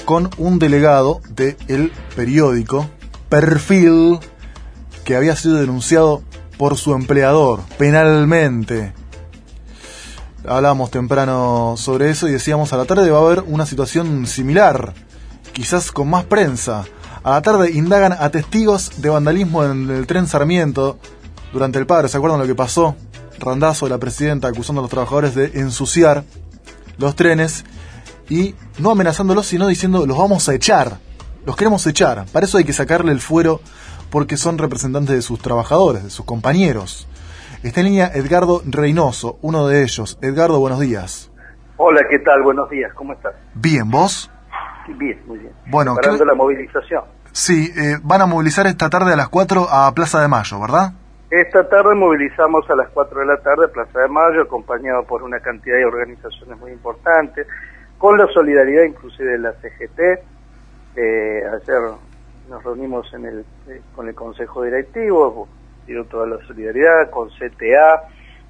con un delegado del periódico Perfil que había sido denunciado por su empleador penalmente. Hablábamos temprano sobre eso y decíamos, a la tarde va a haber una situación similar, quizás con más prensa. A la tarde indagan a testigos de vandalismo en el tren Sarmiento durante el paro. ¿Se acuerdan lo que pasó? Randazzo, la presidenta, acusando a los trabajadores de ensuciar los trenes y no amenazándolos, sino diciendo, los vamos a echar, los queremos echar. Para eso hay que sacarle el fuero, porque son representantes de sus trabajadores, de sus compañeros. Está en línea Edgardo Reynoso, uno de ellos. Edgardo, buenos días. Hola, ¿qué tal? Buenos días, ¿cómo estás? Bien, ¿vos? Bien, muy bien. Bueno, preparando la movilización. Sí, van a movilizar esta tarde a las 4 a Plaza de Mayo, ¿verdad? Esta tarde movilizamos a las 4 de la tarde a Plaza de Mayo, acompañado por una cantidad de organizaciones muy importantes, con la solidaridad inclusive de la CGT. Ayer nos reunimos con el Consejo Directivo, dio toda la solidaridad, con CTA,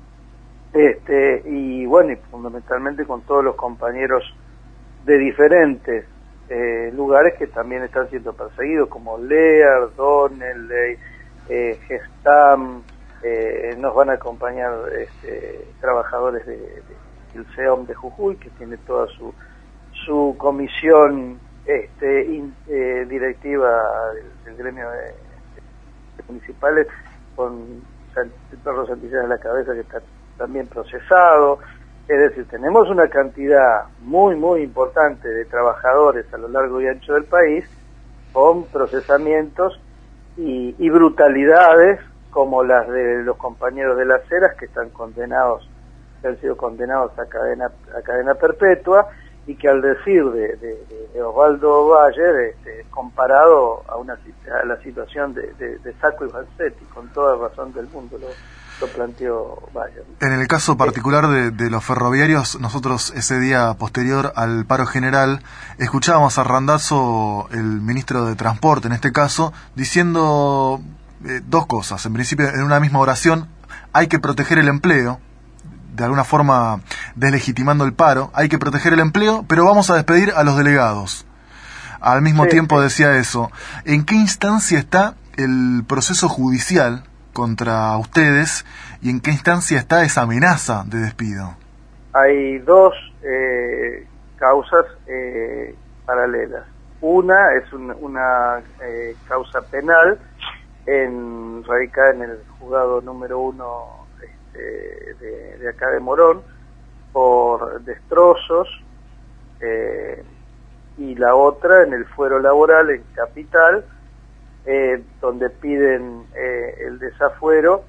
y bueno, y fundamentalmente con todos los compañeros de diferentes lugares que también están siendo perseguidos, como Lear, Donnelley, Gestam, nos van a acompañar trabajadores del CEOM de Jujuy, que tiene toda su comisión directiva del gremio de municipales, con el perro Santillán a la cabeza, que está también procesado. Es decir, tenemos una cantidad muy, muy importante de trabajadores a lo largo y ancho del país, con procesamientos y brutalidades como las de los compañeros de las Heras, que han sido condenados a cadena perpetua, y que al decir de Osvaldo Bayer, comparado a la situación de Sacco y Vanzetti, con toda razón del mundo lo planteó Bayer. En el caso particular de los ferroviarios, nosotros ese día posterior al paro general escuchábamos a Randazzo, el ministro de Transporte en este caso, diciendo dos cosas. En principio, en una misma oración, hay que proteger el empleo, de alguna forma deslegitimando el paro. Hay que proteger el empleo, pero vamos a despedir a los delegados. Al mismo tiempo decía eso. ¿En qué instancia está el proceso judicial contra ustedes y en qué instancia está esa amenaza de despido? Hay dos causas paralelas. Una es una causa penal radicada en el juzgado número 1 de acá de Morón, por destrozos, y la otra en el fuero laboral en Capital, donde piden el desafuero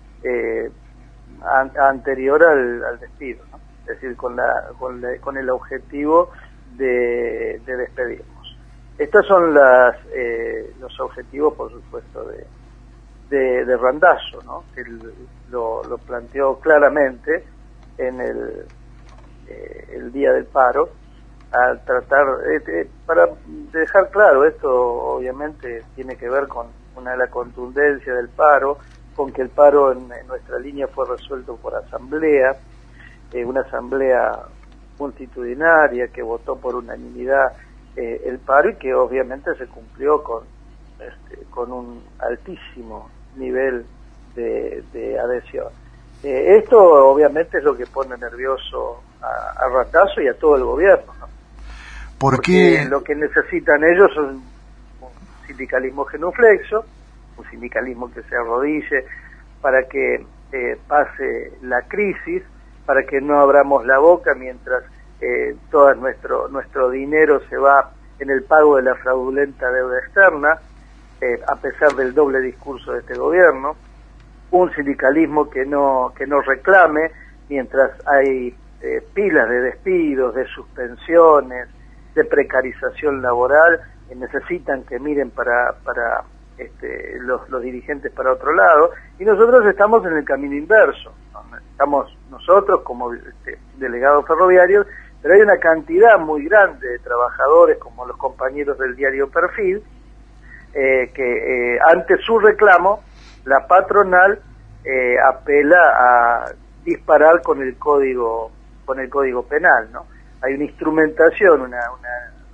anterior al despido, ¿no? Es decir, con el objetivo de despedirnos. Estos son los objetivos, por supuesto, de Randazzo, ¿no? Que lo planteó claramente en el día del paro, al tratar, para dejar claro, esto obviamente tiene que ver con la contundencia del paro, con que el paro en nuestra línea fue resuelto por asamblea, una asamblea multitudinaria que votó por unanimidad el paro, y que obviamente se cumplió con un altísimo nivel de adhesión. Esto obviamente es lo que pone nervioso a Randazzo y a todo el gobierno, ¿no? Porque lo que necesitan ellos es un sindicalismo genuflexo, un sindicalismo que se arrodille para que pase la crisis, para que no abramos la boca mientras todo nuestro dinero se va en el pago de la fraudulenta deuda externa, a pesar del doble discurso de este gobierno. Un sindicalismo que no reclame mientras hay pilas de despidos, de suspensiones, de precarización laboral. Necesitan que miren para los dirigentes para otro lado, y nosotros estamos en el camino inverso, ¿no? Estamos nosotros como delegados ferroviarios, pero hay una cantidad muy grande de trabajadores, como los compañeros del diario Perfil, que ante su reclamo la patronal apela a disparar con el código penal, ¿no? Hay una instrumentación, una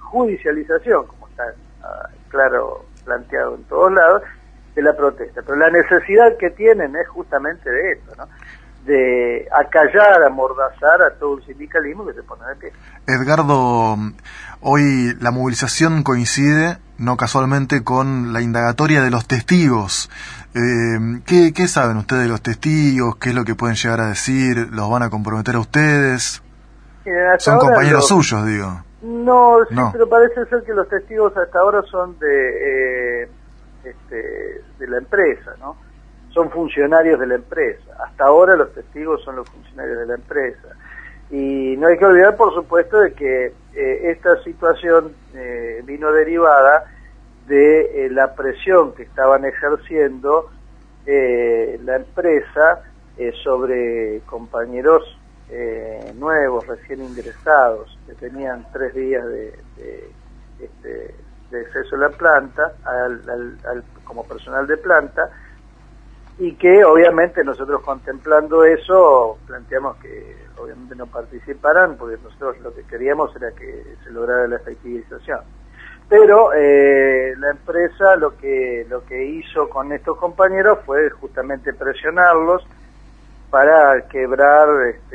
judicialización, como está claro planteado en todos lados, de la protesta. Pero la necesidad que tienen es justamente de esto, ¿no? De acallar, amordazar a todo el sindicalismo que se pone de pie. Edgardo, hoy la movilización coincide, no casualmente, con la indagatoria de los testigos. ¿Qué saben ustedes de los testigos? ¿Qué es lo que pueden llegar a decir? ¿Los van a comprometer a ustedes? Son compañeros suyos, digo. No, sí, no, pero parece ser que los testigos hasta ahora son de la empresa, ¿no? Son funcionarios de la empresa. Hasta ahora los testigos son los funcionarios de la empresa. Y no hay que olvidar, por supuesto, de que esta situación vino derivada de la presión que estaban ejerciendo la empresa sobre compañeros nuevos, recién ingresados, que tenían 3 días de acceso a la planta, como personal de planta, y que obviamente nosotros, contemplando eso, planteamos que obviamente no participaran, porque nosotros lo que queríamos era que se lograra la efectivización. Pero la empresa lo que hizo con estos compañeros fue justamente presionarlos para quebrar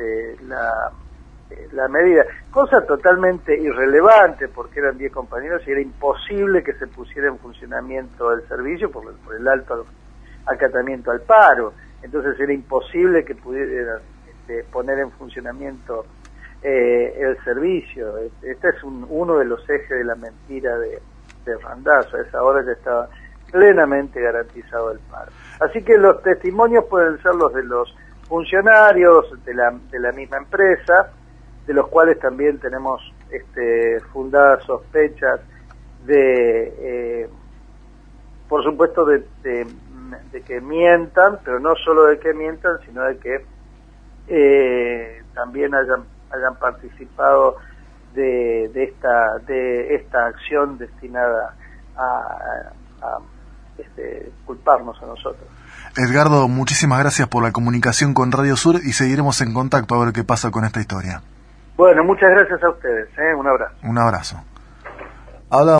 la medida, cosa totalmente irrelevante, porque eran 10 compañeros y era imposible que se pusiera en funcionamiento el servicio por el alto acatamiento al paro. Entonces era imposible que pudieran poner en funcionamiento el servicio. Este es uno de los ejes de la mentira de Randazzo. A esa hora ya estaba plenamente garantizado el paro. Así que los testimonios pueden ser los de los funcionarios de la misma empresa, de los cuales también tenemos fundadas sospechas de por supuesto de que mientan, pero no solo de que mientan, sino de que también hayan participado de esta acción destinada a culparnos a nosotros. Edgardo, muchísimas gracias por la comunicación con Radio Sur y seguiremos en contacto a ver qué pasa con esta historia. Bueno, muchas gracias a ustedes, un abrazo. Un abrazo. Habla